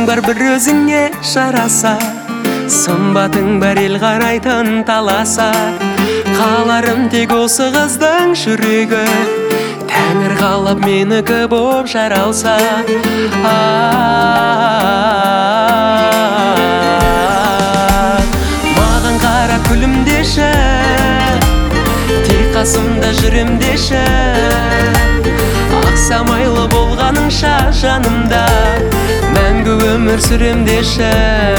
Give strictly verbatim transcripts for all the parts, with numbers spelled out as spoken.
бар бір өзіңе жараса, сымбатың бар ел қарайтын таласа. Қаларым тек осы қыздың жүрегі, Тәңір қалап менікі боп жаралса. Маған қарап күлімдеші, тек қасымда жүрімдеші. Ақсамайлы болғаныңша жанымда, мәңгі өмір сүремдеші.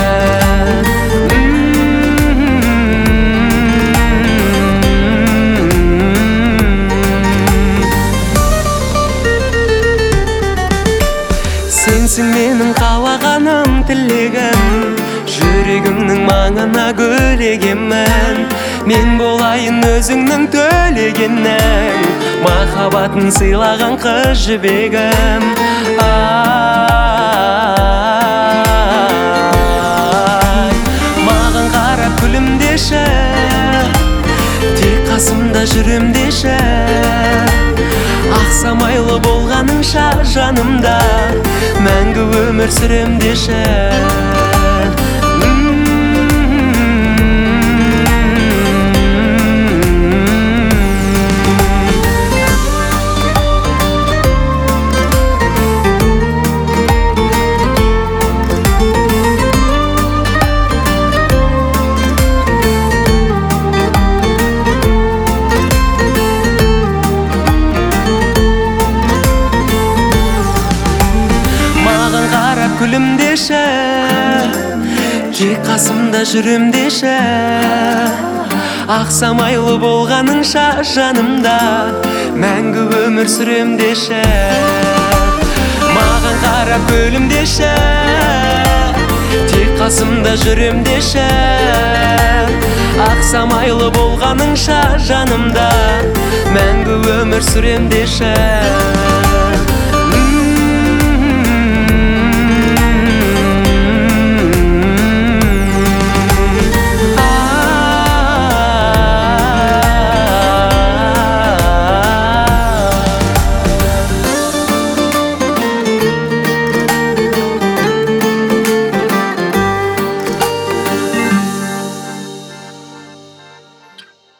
Сенсің менің қалағаным, тілегім, жүрегімнің маңына гүлегемін. Мен болайын өзіңнің төлегенің, махаббатын сыйлаған қыз жібегім. Маған қарап күлімдеші, тек қасымда жүрімдеші. Ақсамайлы болғаныңша жанымда, мәңгі өмір сүремдеші. Күлімдеші, тек қасымда жүрімдеші. Ақсамайлы болғаныңша жанымда, мәңгі өмір сүремдеші. Маған қарап күлімдеші, тек қасымда жүрімдеші. Ақсамайлы болғаныңша жанымда, мәңгі өмір сүремдеші.